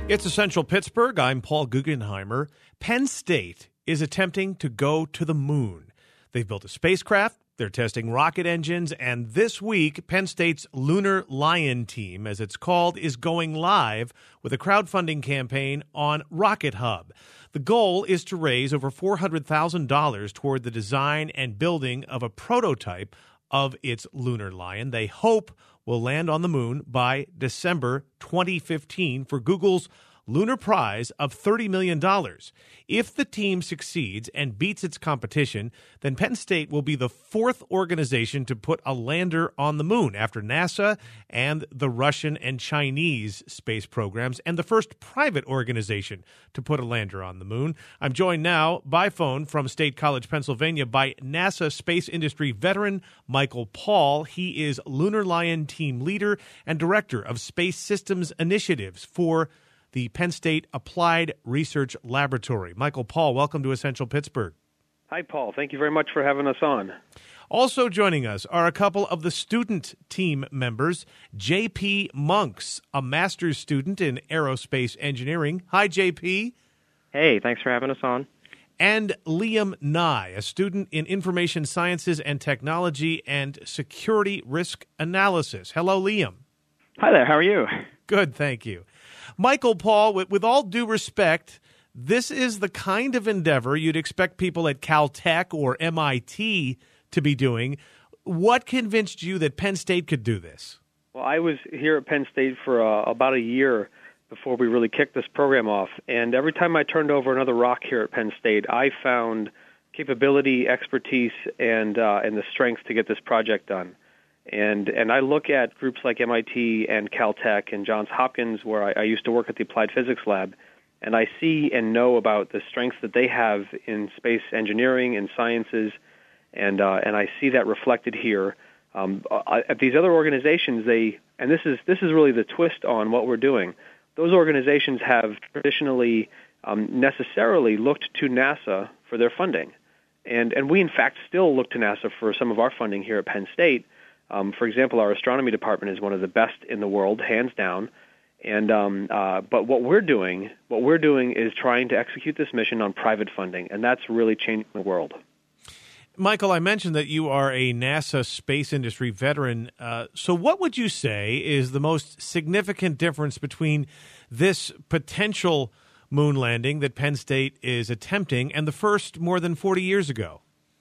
It's Essential Pittsburgh. I'm Paul Guggenheimer. Penn State is attempting to go to the moon. They've built a spacecraft, they're testing rocket engines, and this week, Penn State's Lunar Lion team, as it's called, is going live with a crowdfunding campaign on Rocket Hub. The goal is to raise over $400,000 toward the design and building of a prototype of its Lunar Lion. They hope will land on the moon by December 2015 for Google's Lunar Prize of $30 million. If the team succeeds and beats its competition, then Penn State will be the fourth organization to put a lander on the moon after NASA and the Russian and Chinese space programs, and the first private organization to put a lander on the moon. I'm joined now by phone from State College, Pennsylvania, by NASA space industry veteran Michael Paul. He is Lunar Lion team leader and director of space systems initiatives for the Penn State Applied Research Laboratory. Michael Paul, welcome to Essential Pittsburgh. Hi, Paul. Thank you very much for having us on. Also joining us are a couple of the student team members. J.P. Monks, a master's student in aerospace engineering. Hi, J.P. Hey, thanks for having us on. And Liam Nye, a student in information sciences and technology and security risk analysis. Hello, Liam. Hi there. How are you? Good, thank you. Michael Paul, with all due respect, this is the kind of endeavor you'd expect people at Caltech or MIT to be doing. What convinced you that Penn State could do this? Well, I was here at Penn State for about a year before we really kicked this program off, and every time I turned over another rock here at Penn State, I found capability, expertise, and the strength to get this project done. And I look at groups like MIT and Caltech and Johns Hopkins, where I used to work at the Applied Physics Lab, and I see and know about the strengths that they have in space engineering and sciences, and I see that reflected here. At these other organizations, this is really the twist on what we're doing. Those organizations have traditionally necessarily looked to NASA for their funding, and we in fact still look to NASA for some of our funding here at Penn State. For example, our astronomy department is one of the best in the world, hands down. And but what we're doing is trying to execute this mission on private funding, and that's really changing the world. Michael, I mentioned that you are a NASA space industry veteran. So what would you say is the most significant difference between this potential moon landing that Penn State is attempting and the first more than 40 years ago?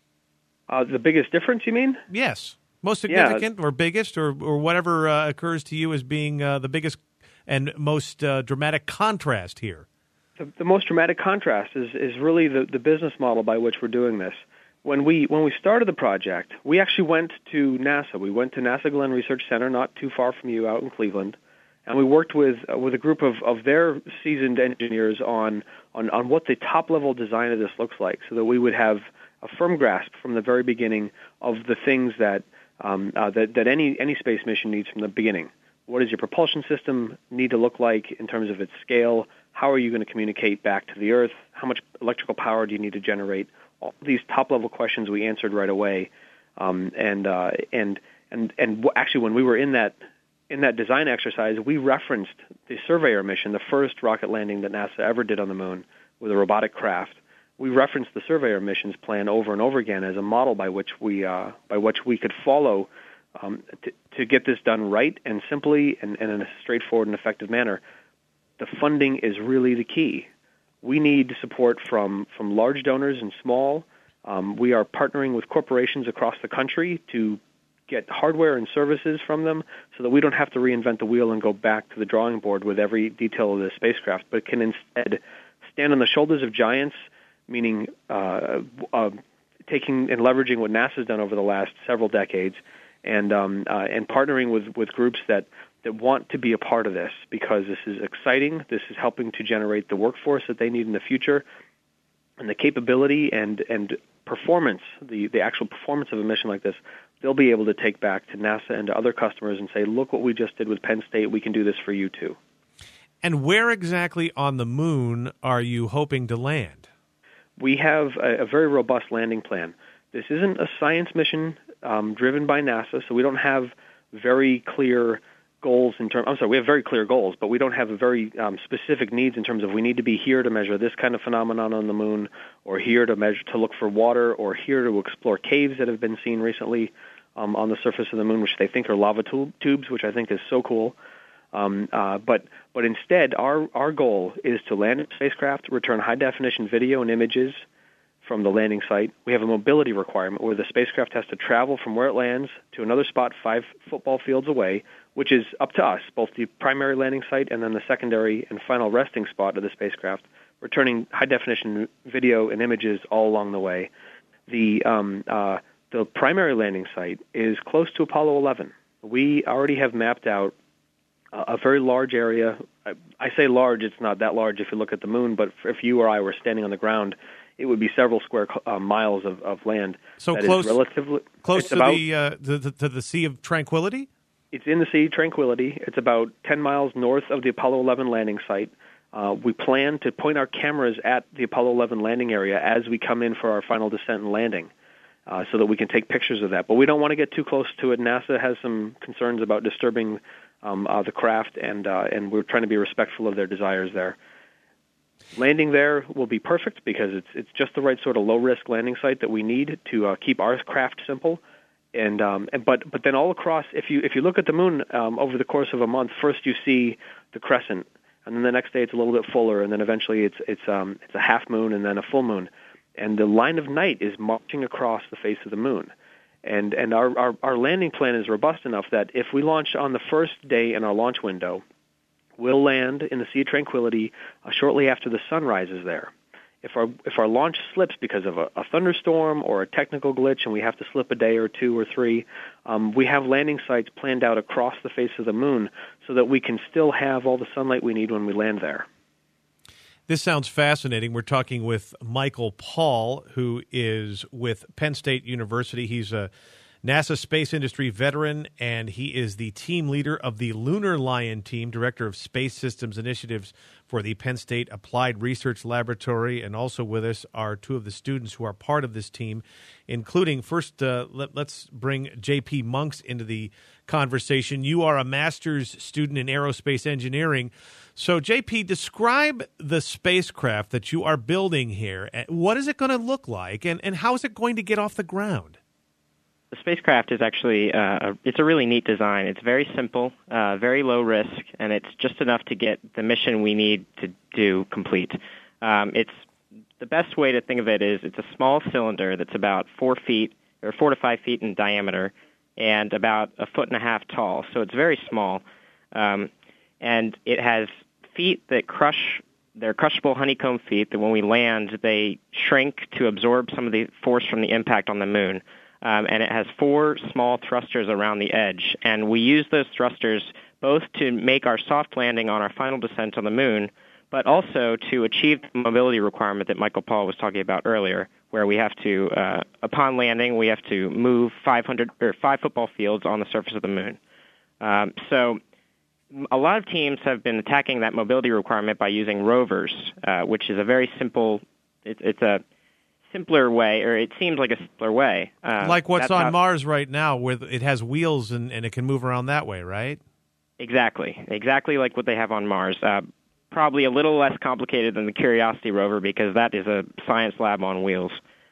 The biggest difference, you mean? Yes. Most significant or biggest or whatever occurs to you as being the biggest and most dramatic contrast here? The most dramatic contrast is really the business model by which we're doing this. When we started the project, we actually went to NASA. We went to NASA Glenn Research Center, not too far from you, out in Cleveland, and we worked with a group of their seasoned engineers on what the top-level design of this looks like, so that we would have a firm grasp from the very beginning of the things that any space mission needs from the beginning. What does your propulsion system need to look like in terms of its scale? How are you going to communicate back to the Earth? How much electrical power do you need to generate? All these top-level questions we answered right away. Actually, when we were in that design exercise, we referenced the Surveyor mission, the first rocket landing that NASA ever did on the moon with a robotic craft. We referenced the Surveyor missions plan over and over again as a model by which we could follow to get this done right and simply and in a straightforward and effective manner. The funding is really the key. We need support from large donors and small. We are partnering with corporations across the country to get hardware and services from them so that we don't have to reinvent the wheel and go back to the drawing board with every detail of the spacecraft, but can instead stand on the shoulders of giants, meaning taking and leveraging what NASA's done over the last several decades, and partnering with groups that want to be a part of this, because this is exciting. This is helping to generate the workforce that they need in the future, and the capability and performance, the actual performance of a mission like this, they'll be able to take back to NASA and to other customers and say, look what we just did with Penn State. We can do this for you too. And where exactly on the moon are you hoping to land? We have a very robust landing plan. This isn't a science mission driven by NASA, so we don't have very clear goals in terms. I'm sorry, we have very clear goals, but we don't have a very specific needs in terms of we need to be here to measure this kind of phenomenon on the moon, or here to look for water, or here to explore caves that have been seen recently on the surface of the moon, which they think are lava tubes, which I think is so cool. But instead, our goal is to land a spacecraft, return high-definition video and images from the landing site. We have a mobility requirement where the spacecraft has to travel from where it lands to another spot 5 football fields away, which is up to us, both the primary landing site and then the secondary and final resting spot of the spacecraft, returning high-definition video and images all along the way. The primary landing site is close to Apollo 11. We already have mapped out a very large area. I say large, it's not that large if you look at the moon, but if you or I were standing on the ground, it would be several square miles of land. So that close, is relatively close to the Sea of Tranquility? It's in the Sea of Tranquility. It's about 10 miles north of the Apollo 11 landing site. We plan to point our cameras at the Apollo 11 landing area as we come in for our final descent and landing, so that we can take pictures of that. But we don't want to get too close to it. NASA has some concerns about disturbing the craft, and we're trying to be respectful of their desires there. Landing there will be perfect because it's just the right sort of low-risk landing site that we need to keep our craft simple. But then all across, if you look at the moon over the course of a month, first you see the crescent, and then the next day it's a little bit fuller, and then eventually it's a half moon and then a full moon, and the line of night is marching across the face of the moon. And our landing plan is robust enough that if we launch on the first day in our launch window, we'll land in the Sea of Tranquility shortly after the sun rises there. If our launch slips because of a thunderstorm or a technical glitch and we have to slip a day or 2 or 3, we have landing sites planned out across the face of the moon so that we can still have all the sunlight we need when we land there. This sounds fascinating. We're talking with Michael Paul, who is with Penn State University. He's a NASA space industry veteran, and he is the team leader of the Lunar Lion team, director of space systems initiatives for the Penn State Applied Research Laboratory. And also with us are 2 of the students who are part of this team, including first, let's bring J.P. Monks into the conversation. You are a master's student in aerospace engineering. So, J.P., describe the spacecraft that you are building here. What is it going to look like, and how is it going to get off the ground? The spacecraft is actually it's a really neat design. It's very simple, very low risk, and it's just enough to get the mission we need to do complete. It's the best way to think of it is it's a small cylinder that's about 4 feet or 4 to 5 feet in diameter and about 1.5 feet tall. So it's very small, and it has feet that crush. They're crushable honeycomb feet that when we land, they shrink to absorb some of the force from the impact on the moon. And it has 4 small thrusters around the edge. And we use those thrusters both to make our soft landing on our final descent on the moon, but also to achieve the mobility requirement that Michael Paul was talking about earlier, where we have to, upon landing, we have to move 5 football fields on the surface of the moon. So a lot of teams have been attacking that mobility requirement by using rovers, which is a very simple, it's a simpler way, or it seems like a simpler way. Like what's on Mars right now, where it has wheels and it can move around that way, right? Exactly like what they have on Mars. Probably a little less complicated than the Curiosity rover because that is a science lab on wheels.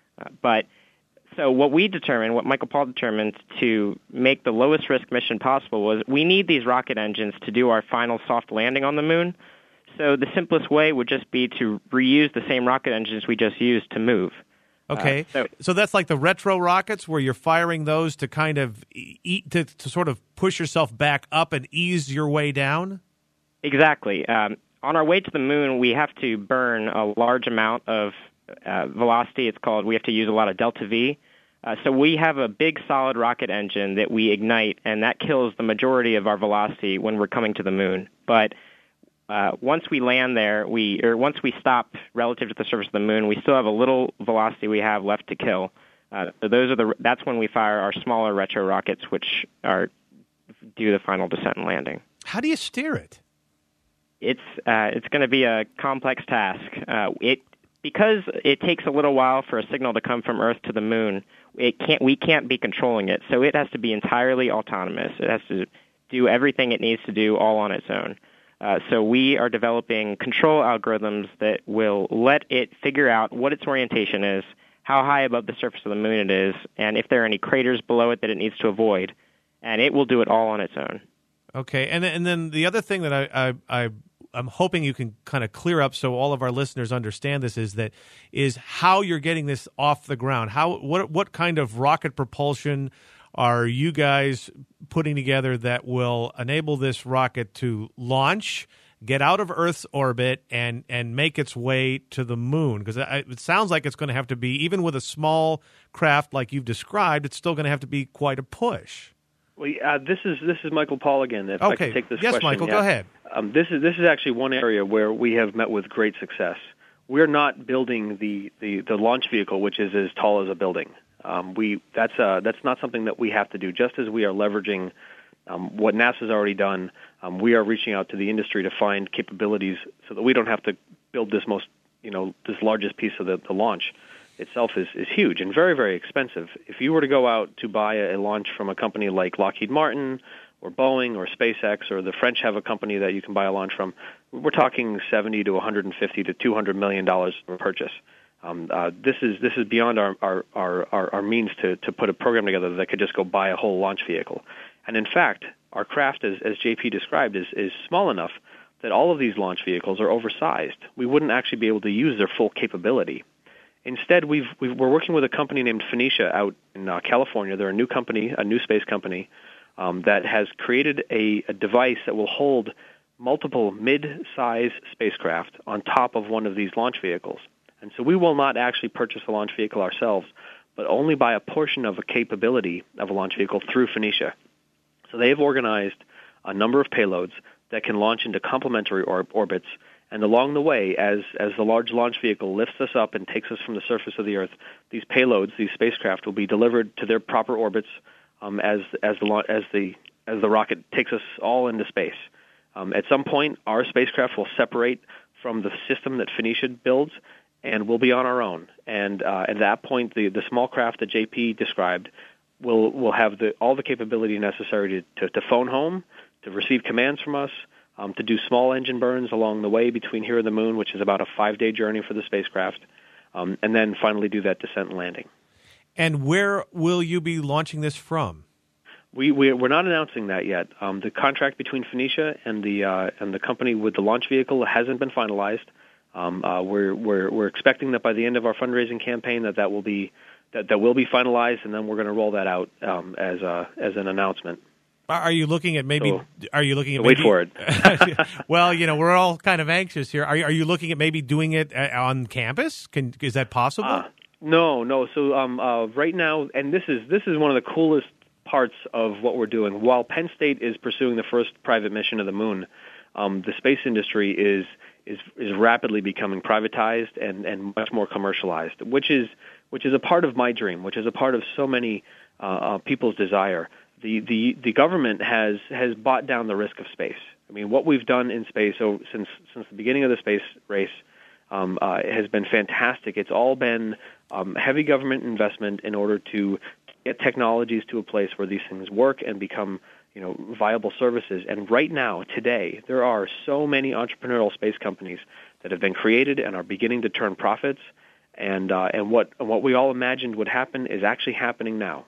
So what Michael Paul determined to make the lowest risk mission possible was we need these rocket engines to do our final soft landing on the moon. So the simplest way would just be to reuse the same rocket engines we just used to move. Okay, so that's like the retro rockets where you're firing those to kind of to sort of push yourself back up and ease your way down? Exactly. On our way to the moon, we have to burn a large amount of velocity. We have to use a lot of delta V. So we have a big solid rocket engine that we ignite, and that kills the majority of our velocity when we're coming to the moon. But once we land there, once we stop relative to the surface of the moon, we still have a little velocity we have left to kill. So that's when we fire our smaller retro rockets, which do the final descent and landing. How do you steer it? It's going to be a complex task. Because it takes a little while for a signal to come from Earth to the moon. We can't be controlling it, so it has to be entirely autonomous. It has to do everything it needs to do all on its own. So we are developing control algorithms that will let it figure out what its orientation is, how high above the surface of the moon it is, and if there are any craters below it that it needs to avoid, and it will do it all on its own. Okay, and then the other thing that I'm hoping you can kind of clear up so all of our listeners understand this is how you're getting this off the ground. What kind of rocket propulsion are you guys putting together that will enable this rocket to launch, get out of Earth's orbit, and make its way to the moon? Because it sounds like it's going to have to be, even with a small craft like you've described, it's still going to have to be quite a push. Well, this is Michael Paul again. If I can take this question. Yes, Michael, go ahead. This is actually one area where we have met with great success. We're not building the launch vehicle, which is as tall as a building. That's not something that we have to do. Just as we are leveraging what NASA's already done, we are reaching out to the industry to find capabilities so that we don't have to build this this largest piece of the launch itself is huge and very, very expensive. If you were to go out to buy a launch from a company like Lockheed Martin or Boeing or SpaceX, or the French have a company that you can buy a launch from, we're talking $70 to $150 to $200 million per purchase. This is beyond our means to put a program together that could just go buy a whole launch vehicle. And in fact, our craft, as JP described, is small enough that all of these launch vehicles are oversized. We wouldn't actually be able to use their full capability. Instead, we're working with a company named Phoenicia out in California. They're a new company, a new space company, that has created a device that will hold multiple mid-size spacecraft on top of one of these launch vehicles. And so we will not actually purchase a launch vehicle ourselves, but only buy a portion of a capability of a launch vehicle through Phoenicia. So they have organized a number of payloads that can launch into complementary orbits. And along the way, as the large launch vehicle lifts us up and takes us from the surface of the Earth, these payloads, these spacecraft, will be delivered to their proper orbits as the rocket takes us all into space. At some point, our spacecraft will separate from the system that Phoenicia builds, and we'll be on our own. And at that point, the small craft that JP described will have all the capability necessary to phone home, to receive commands from us, to do small engine burns along the way between here and the moon, which is about a 5-day journey for the spacecraft, and then finally do that descent and landing. And where will you be launching this from? We're not announcing that yet. The contract between Phoenicia and the company with the launch vehicle hasn't been finalized. We're expecting that by the end of our fundraising campaign that will be finalized, and then we're going to roll that out as an announcement. Are you looking at maybe? Wait for it. Well, we're all kind of anxious here. Are you looking at maybe doing it on campus? Is that possible? No. So right now, and this is one of the coolest parts of what we're doing. While Penn State is pursuing the first private mission to the moon, the space industry is rapidly becoming privatized and much more commercialized, which is a part of my dream, which is a part of so many people's desire. The government has bought down the risk of space. I mean, what we've done in space since the beginning of the space race has been fantastic. It's all been heavy government investment in order to get technologies to a place where these things work and become viable services. And right now, today, there are so many entrepreneurial space companies that have been created and are beginning to turn profits. And what we all imagined would happen is actually happening now.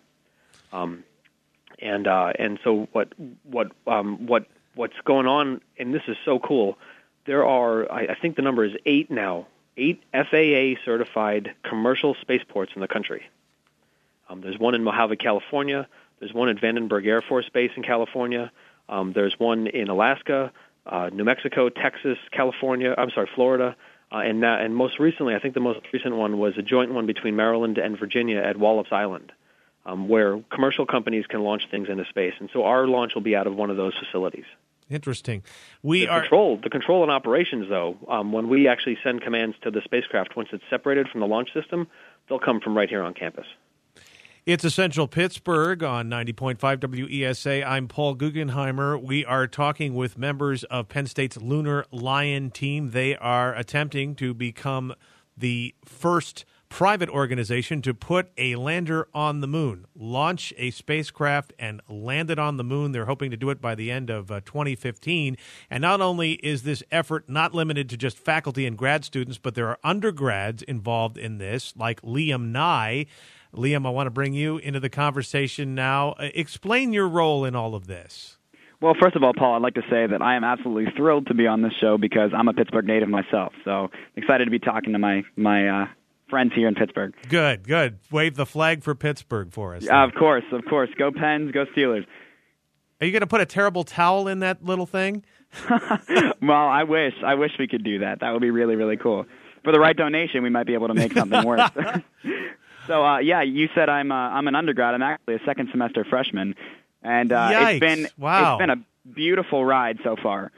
And so what's going on, and this is so cool. There are, I think the number is 8 now, 8 FAA certified commercial spaceports in the country. There's one in Mojave, California. There's one at Vandenberg Air Force Base in California. There's one in Alaska, New Mexico, Texas, Florida. And most recently, I think the most recent one was a joint one between Maryland and Virginia at Wallops Island, where commercial companies can launch things into space. And so our launch will be out of one of those facilities. Interesting. The control and operations, though, when we actually send commands to the spacecraft, once it's separated from the launch system, they'll come from right here on campus. It's Essential Pittsburgh on 90.5 WESA. I'm Paul Guggenheimer. We are talking with members of Penn State's Lunar Lion team. They are attempting to become the first private organization to put a lander on the moon, launch a spacecraft and land it on the moon. They're hoping to do it by the end of 2015. And not only is this effort not limited to just faculty and grad students, but there are undergrads involved in this, like Liam Nye. Liam, I want to bring you into the conversation now. Explain your role in all of this. Well, first of all, Paul, I'd like to say that I am absolutely thrilled to be on this show because I'm a Pittsburgh native myself. So excited to be talking to my friends here in Pittsburgh. Good. Wave the flag for Pittsburgh for us. Of course. Go Pens, go Steelers. Are you going to put a terrible towel in that little thing? Well, I wish we could do that. That would be really, really cool. For the right donation, we might be able to make something worse. So, you said I'm an undergrad. I'm actually a second semester freshman. And it's been a beautiful ride so far.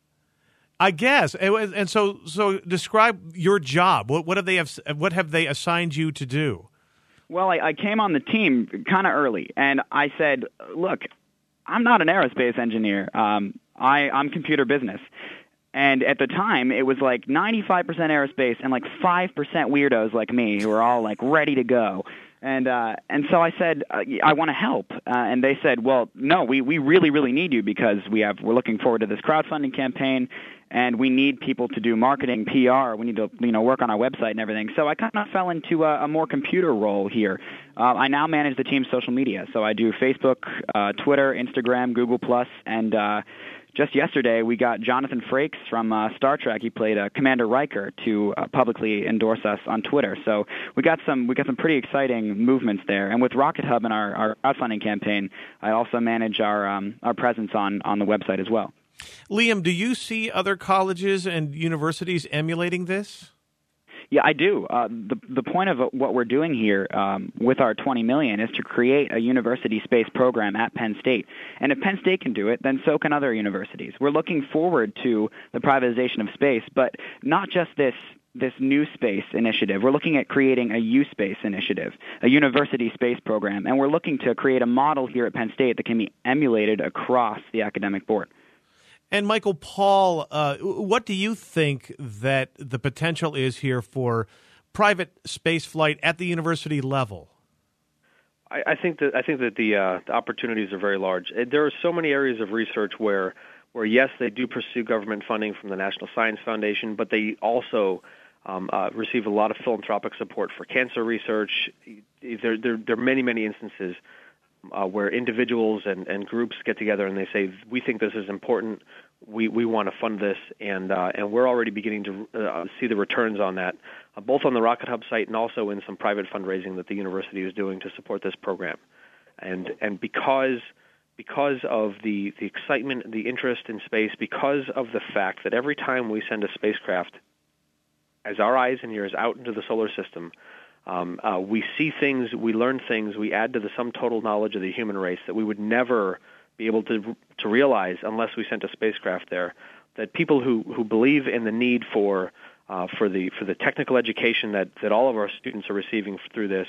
I guess. And so describe your job. What have they assigned you to do? Well, I came on the team kind of early, and I said, look, I'm not an aerospace engineer. I'm computer business. And at the time, it was like 95% aerospace and like 5% weirdos like me who were all like ready to go. And so I said, I want to help. And they said, well, no, we really, really need you because we're looking forward to this crowdfunding campaign, and we need people to do marketing, PR. We need to work on our website and everything. So I kind of fell into a more computer role here. I now manage the team's social media. So I do Facebook, Twitter, Instagram, Google+, and just yesterday, we got Jonathan Frakes from Star Trek. He played Commander Riker to publicly endorse us on Twitter. So we got some pretty exciting movements there. And with Rocket Hub and our crowdfunding campaign, I also manage our presence on the website as well. Liam, do you see other colleges and universities emulating this? Yeah, I do. The point of what we're doing here with our $20 million is to create a university space program at Penn State. And if Penn State can do it, then so can other universities. We're looking forward to the privatization of space, but not just this new space initiative. We're looking at creating a U-Space initiative, a university space program, and we're looking to create a model here at Penn State that can be emulated across the academic board. And Michael Paul, what do you think that the potential is here for private space flight at the university level? I think that the opportunities are very large. There are so many areas of research where yes, they do pursue government funding from the National Science Foundation, but they also receive a lot of philanthropic support for cancer research. There are many instances where individuals and groups get together and they say, we think this is important, we want to fund this, and we're already beginning to see the returns on that, both on the Rocket Hub site and also in some private fundraising that the university is doing to support this program. And because of the excitement, the interest in space, because of the fact that every time we send a spacecraft, as our eyes and ears out into the solar system, we see things, we learn things, we add to the sum total knowledge of the human race that we would never be able to realize unless we sent a spacecraft there. That people who believe in the need for the technical education that all of our students are receiving through this,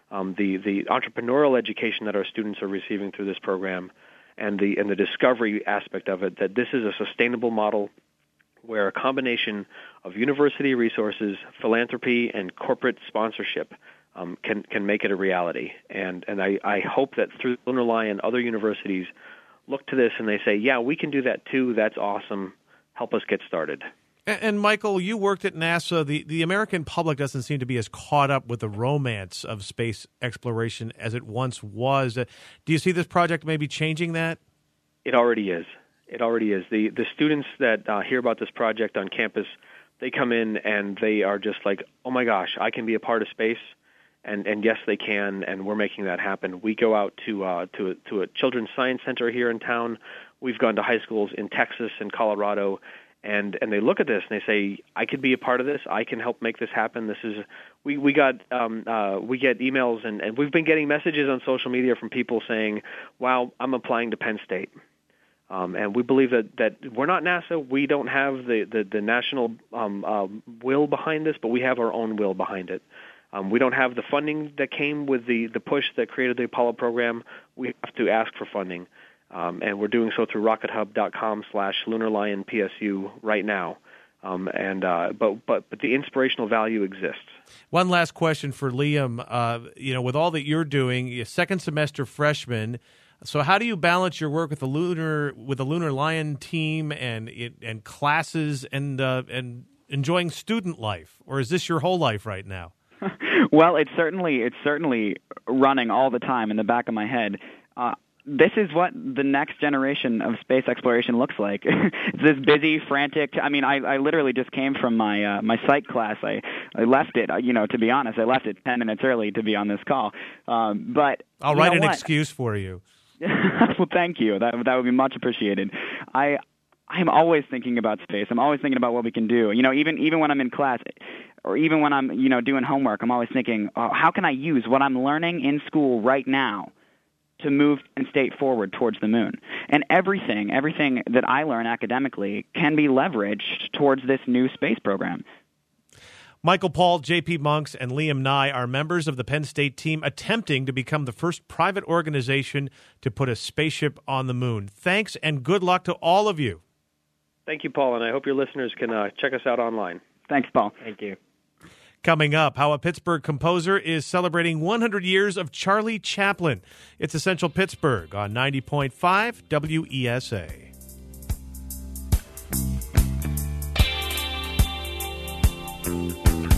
the entrepreneurial education that our students are receiving through this program, and the discovery aspect of it, that this is a sustainable model where a combination of university resources, philanthropy, and corporate sponsorship can make it a reality. And I hope that through Lunar Lion, other universities look to this and they say, yeah, we can do that too. That's awesome. Help us get started. And Michael, you worked at NASA. The American public doesn't seem to be as caught up with the romance of space exploration as it once was. Do you see this project maybe changing that? It already is. It already is. The students that hear about this project on campus, they come in and they are just like, oh my gosh, I can be a part of space. And yes, they can, and we're making that happen. We go out to a children's science center here in town. We've gone to high schools in Texas and Colorado, and they look at this and they say, I could be a part of this. I can help make this happen. This is we get emails and we've been getting messages on social media from people saying, wow, I'm applying to Penn State. And we believe that we're not NASA. We don't have the national will behind this, but we have our own will behind it. We don't have the funding that came with the push that created the Apollo program. We have to ask for funding, and we're doing so through RocketHub.com/LunarLionPSU right now. But the inspirational value exists. One last question for Liam. With all that you're doing, you're second semester freshman. So how do you balance your work with the Lunar Lion team and classes and enjoying student life, or is this your whole life right now? Well, it's certainly running all the time in the back of my head. This is what the next generation of space exploration looks like. It's this busy, frantic. I mean, I literally just came from my psych class. I left it. To be honest, I left it 10 minutes early to be on this call. But I'll write an excuse for you. Well, thank you. That would be much appreciated. I'm always thinking about space. I'm always thinking about what we can do. Even when I'm in class, or even when I'm doing homework, I'm always thinking, how can I use what I'm learning in school right now to move Penn State forward towards the moon? And everything that I learn academically can be leveraged towards this new space program. Michael Paul, J.P. Monks, and Liam Nye are members of the Penn State team attempting to become the first private organization to put a spaceship on the moon. Thanks and good luck to all of you. Thank you, Paul, and I hope your listeners can check us out online. Thanks, Paul. Thank you. Coming up, how a Pittsburgh composer is celebrating 100 years of Charlie Chaplin. It's Essential Pittsburgh on 90.5 WESA.